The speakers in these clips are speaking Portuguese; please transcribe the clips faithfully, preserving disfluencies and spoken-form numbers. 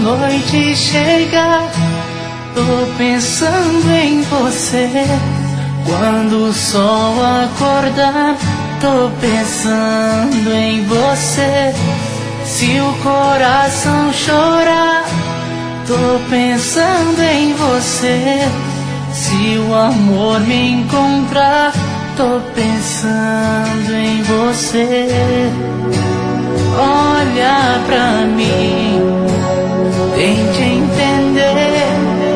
noite chegar, tô pensando em você. Quando o sol acordar, tô pensando em você. Se o coração chorar, tô pensando em você. Se o amor me encontrar, tô pensando em você. Olha pra mim, tente entender.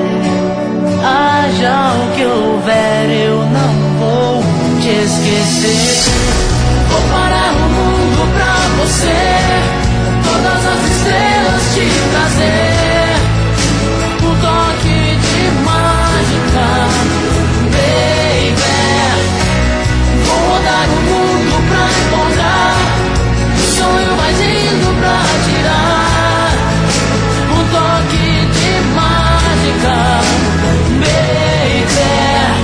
Haja o que houver, eu não vou te esquecer. Vou parar o mundo pra você, todas as estrelas te trazer. Um toque de mágica, baby. Vou rodar o mundo pra encontrar o sonho mais lindo pra tirar. Um toque de mágica, baby.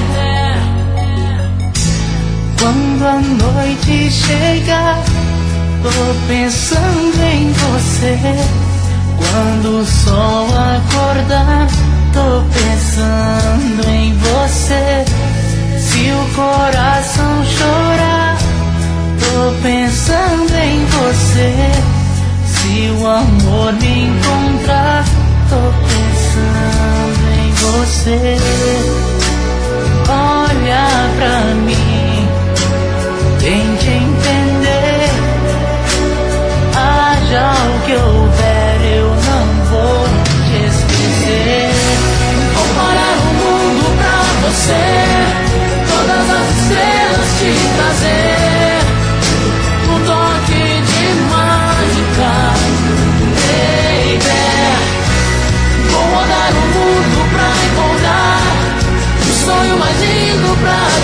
Quando a noite chegar, tô pensando em você. Quando o sol acordar, tô pensando em você. Se o coração chorar, tô pensando em você. Se o amor me encontrar, tô pensando em você. Olha pra mim, tente entender. Haja o que houver, eu não vou te esquecer. Vou parar o mundo pra você, todas as estrelas te trazer. Um toque de mágica, baby. Vou rodar o mundo pra encontrar o sonho mais lindo pra